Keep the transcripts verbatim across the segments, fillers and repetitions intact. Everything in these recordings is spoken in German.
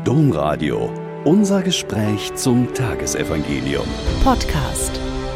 Domradio. Unser Gespräch zum Tagesevangelium. Podcast.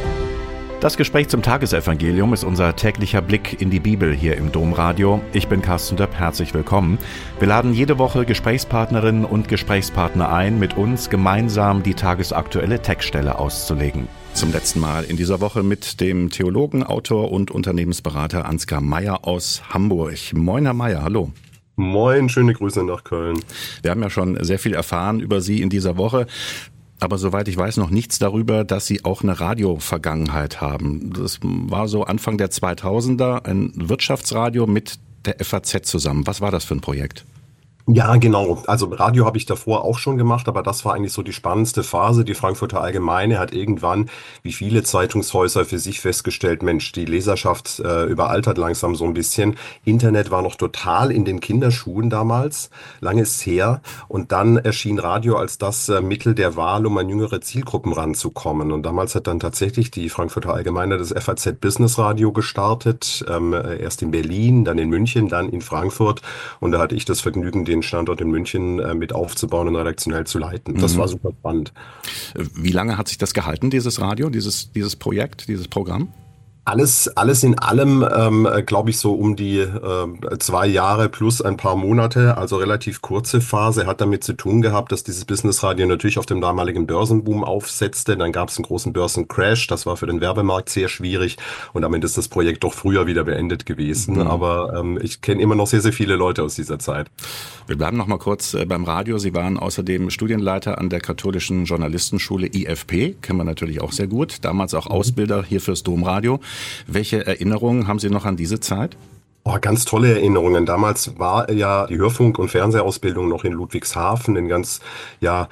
Das Gespräch zum Tagesevangelium ist unser täglicher Blick in die Bibel hier im Domradio. Ich bin Carsten Döpp, herzlich willkommen. Wir laden jede Woche Gesprächspartnerinnen und Gesprächspartner ein, mit uns gemeinsam die tagesaktuelle Textstelle auszulegen. Zum letzten Mal in dieser Woche mit dem Theologen, Autor und Unternehmensberater Ansgar Meyer aus Hamburg. Moin, Herr Meyer, hallo. Moin, schöne Grüße nach Köln. Wir haben ja schon sehr viel erfahren über Sie in dieser Woche. Aber soweit ich weiß, noch nichts darüber, dass Sie auch eine Radio-Vergangenheit haben. Das war so Anfang der zweitausender, ein Wirtschaftsradio mit der F A Z zusammen. Was war das für ein Projekt? Ja, genau. Also Radio habe ich davor auch schon gemacht, aber das war eigentlich so die spannendste Phase. Die Frankfurter Allgemeine hat irgendwann, wie viele Zeitungshäuser, für sich festgestellt, Mensch, die Leserschaft äh, überaltert langsam so ein bisschen. Internet war noch total in den Kinderschuhen damals, lange ist her. Und dann erschien Radio als das äh, Mittel der Wahl, um an jüngere Zielgruppen ranzukommen. Und damals hat dann tatsächlich die Frankfurter Allgemeine das F A Z Business Radio gestartet. Ähm, erst in Berlin, dann in München, dann in Frankfurt. Und da hatte ich das Vergnügen, den Standort in München äh, mit aufzubauen und redaktionell zu leiten. Das mhm. war super spannend. Wie lange hat sich das gehalten, dieses Radio, dieses, dieses Projekt, dieses Programm? Alles, alles in allem, ähm, glaube ich, so um die äh, zwei Jahre plus ein paar Monate, also relativ kurze Phase, hat damit zu tun gehabt, dass dieses Businessradio natürlich auf dem damaligen Börsenboom aufsetzte. Dann gab es einen großen Börsencrash, das war für den Werbemarkt sehr schwierig und damit ist das Projekt doch früher wieder beendet gewesen. Mhm. Aber ähm, ich kenne immer noch sehr, sehr viele Leute aus dieser Zeit. Wir bleiben noch mal kurz äh, beim Radio. Sie waren außerdem Studienleiter an der Katholischen Journalistenschule I F P, kennen wir natürlich auch sehr gut, damals auch Ausbilder hier fürs Domradio. Welche Erinnerungen haben Sie noch an diese Zeit? Oh, ganz tolle Erinnerungen. Damals war ja die Hörfunk- und Fernsehausbildung noch in Ludwigshafen, in ganz ja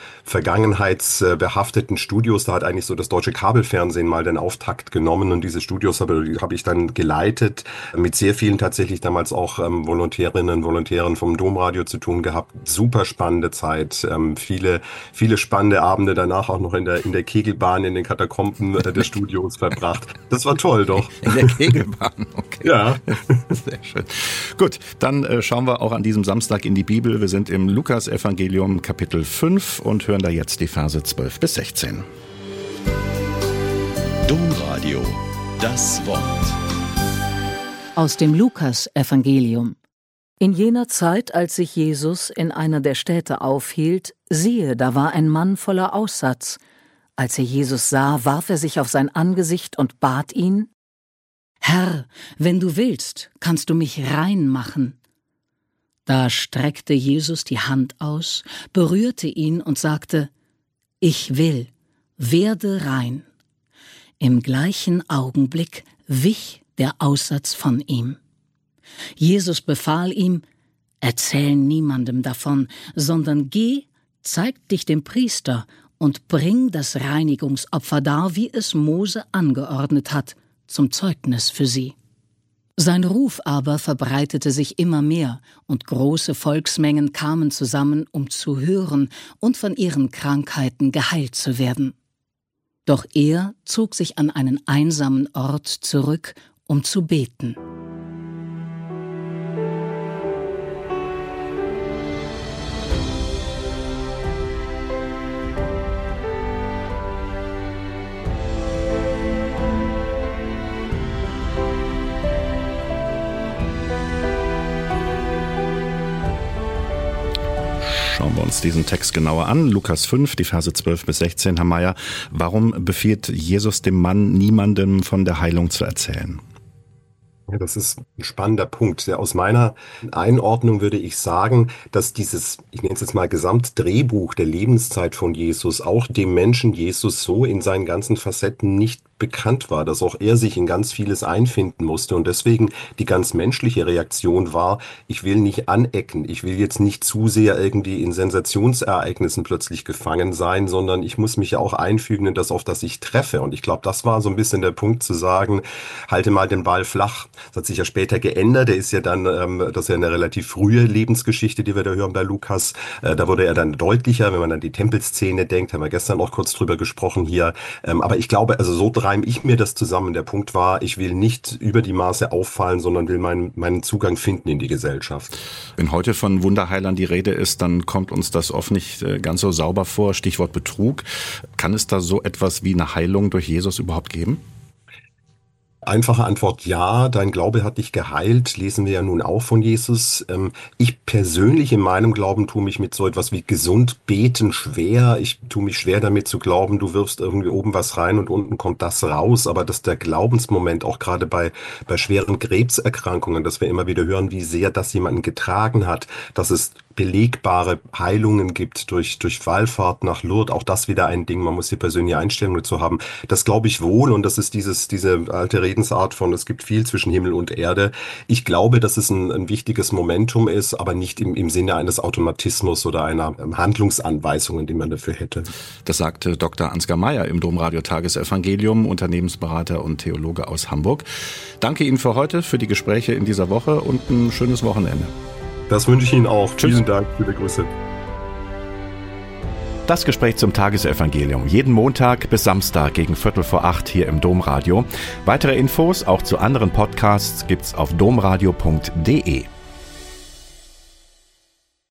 vergangenheitsbehafteten Studios. Da hat eigentlich so das deutsche Kabelfernsehen mal den Auftakt genommen und diese Studios habe, habe ich dann geleitet, mit sehr vielen tatsächlich damals auch ähm, Volontärinnen und Volontären vom Domradio zu tun gehabt. Super spannende Zeit, ähm, viele viele spannende Abende danach auch noch in der in der Kegelbahn in den Katakomben äh, des Studios verbracht. Das war toll, doch. In der Kegelbahn, okay. Ja. Sehr schön. Gut, dann äh, schauen wir auch an diesem Samstag in die Bibel. Wir sind im Lukas-Evangelium Kapitel fünf und hören da jetzt die Verse zwölf bis sechzehn. Domradio, das Wort. Aus dem Lukas-Evangelium. In jener Zeit, als sich Jesus in einer der Städte aufhielt, siehe, da war ein Mann voller Aussatz. Als er Jesus sah, warf er sich auf sein Angesicht und bat ihn: Herr, wenn du willst, kannst du mich rein machen. Da streckte Jesus die Hand aus, berührte ihn und sagte: Ich will, werde rein. Im gleichen Augenblick wich der Aussatz von ihm. Jesus befahl ihm: Erzähl niemandem davon, sondern geh, zeig dich dem Priester und bring das Reinigungsopfer dar, wie es Mose angeordnet hat, zum Zeugnis für sie. Sein Ruf aber verbreitete sich immer mehr, und große Volksmengen kamen zusammen, um zu hören und von ihren Krankheiten geheilt zu werden. Doch er zog sich an einen einsamen Ort zurück, um zu beten. Schauen wir uns diesen Text genauer an. Lukas fünf, die Verse zwölf bis sechzehn. Herr Meyer, warum befiehlt Jesus dem Mann, niemandem von der Heilung zu erzählen? Ja, das ist ein spannender Punkt. Ja, aus meiner Einordnung würde ich sagen, dass dieses, ich nenne es jetzt mal Gesamtdrehbuch der Lebenszeit von Jesus auch dem Menschen Jesus so in seinen ganzen Facetten nicht bekannt war, dass auch er sich in ganz vieles einfinden musste und deswegen die ganz menschliche Reaktion war: Ich will nicht anecken, ich will jetzt nicht zu sehr irgendwie in Sensationsereignissen plötzlich gefangen sein, sondern ich muss mich ja auch einfügen in das, auf das ich treffe. Und ich glaube, das war so ein bisschen der Punkt zu sagen: Halte mal den Ball flach. Das hat sich ja später geändert. Der ist ja dann, ähm, das ist ja eine relativ frühe Lebensgeschichte, die wir da hören bei Lukas. Äh, da wurde er dann deutlicher, wenn man an die Tempelszene denkt, haben wir gestern auch kurz drüber gesprochen hier. Ähm, aber ich glaube, also so drei reim ich mir das zusammen. Der Punkt war, ich will nicht über die Maße auffallen, sondern will meinen, meinen Zugang finden in die Gesellschaft. Wenn heute von Wunderheilern die Rede ist, dann kommt uns das oft nicht ganz so sauber vor. Stichwort Betrug. Kann es da so etwas wie eine Heilung durch Jesus überhaupt geben? Einfache Antwort ja, dein Glaube hat dich geheilt, lesen wir ja nun auch von Jesus. Ich persönlich in meinem Glauben tue mich mit so etwas wie gesund beten schwer. Ich tue mich schwer damit zu glauben, du wirfst irgendwie oben was rein und unten kommt das raus. Aber dass der Glaubensmoment auch gerade bei, bei schweren Krebserkrankungen, dass wir immer wieder hören, wie sehr das jemanden getragen hat, dass es belegbare Heilungen gibt durch, durch Wallfahrt nach Lourdes, auch das wieder ein Ding, man muss die persönliche Einstellung dazu haben. Das glaube ich wohl und das ist dieses, diese alte Redensart von, es gibt viel zwischen Himmel und Erde. Ich glaube, dass es ein, ein wichtiges Momentum ist, aber nicht im, im Sinne eines Automatismus oder einer Handlungsanweisung, die man dafür hätte. Das sagte Doktor Ansgar Meyer im Domradio Tagesevangelium, Unternehmensberater und Theologe aus Hamburg. Danke Ihnen für heute, für die Gespräche in dieser Woche und ein schönes Wochenende. Das wünsche ich Ihnen auch. Tschüss. Vielen Dank, viele Grüße. Das Gespräch zum Tagesevangelium. Jeden Montag bis Samstag gegen Viertel vor acht hier im Domradio. Weitere Infos auch zu anderen Podcasts gibt's auf domradio punkt de.